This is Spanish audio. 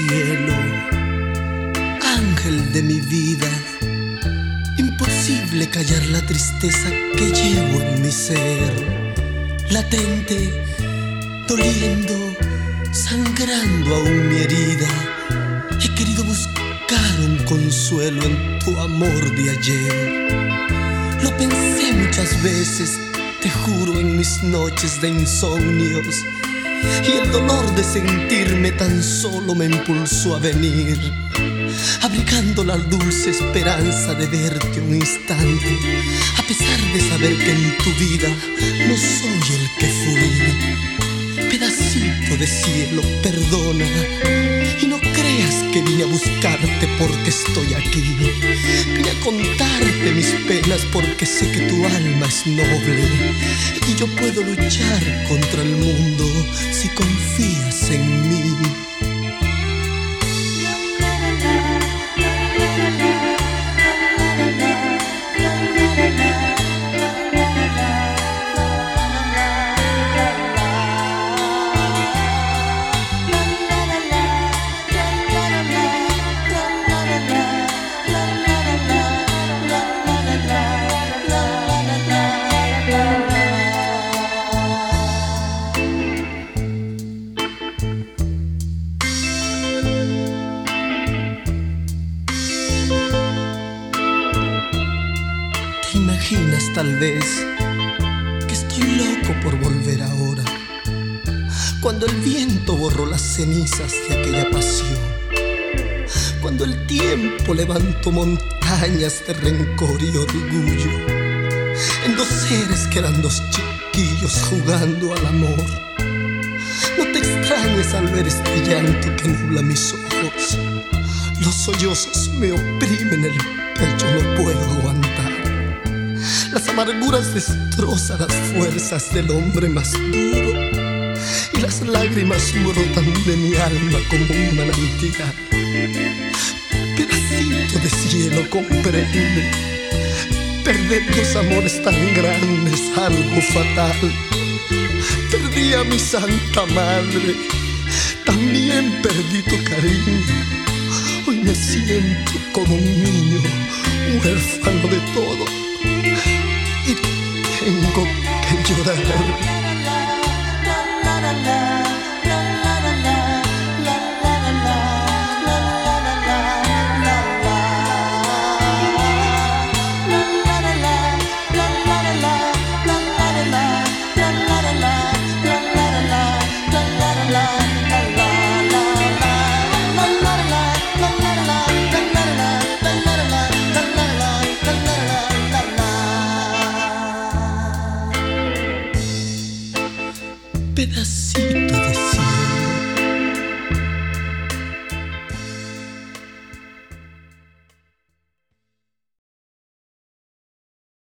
cielo, ángel de mi vida. Imposible callar la tristeza que llevo en mi ser, latente, doliendo, sangrando aún mi herida. He querido buscar un consuelo en tu amor de ayer. Lo pensé muchas veces, te juro, en mis noches de insomnios, y el dolor de sentirme tan solo me impulsó a venir, abrigando la dulce esperanza de verte un instante, a pesar de saber que en tu vida no soy el que fui. Pedacito de cielo, perdona, y no creas que vine a buscarte porque estoy aquí. Vine a contarte mis penas porque sé que tu alma es noble y yo puedo luchar contra el mundo si confías en mí. ¿Te imaginas tal vez que estoy loco por volver ahora? Cuando el viento borró las cenizas de aquella pasión, cuando el tiempo levantó montañas de rencor y orgullo en dos seres que eran dos chiquillos jugando al amor. No te extrañes al ver este llanto que nubla mis ojos. Los sollozos me oprimen el pecho, no puedo aguantar. Las amarguras destrozan las fuerzas del hombre más duro, y las lágrimas brotan de mi alma como un manantial. Pedacito de cielo, comprende, perder dos amores tan grandes, algo fatal. Perdí a mi santa madre, también perdí tu cariño. Hoy me siento como un niño, huérfano de todo, y tengo que llorar.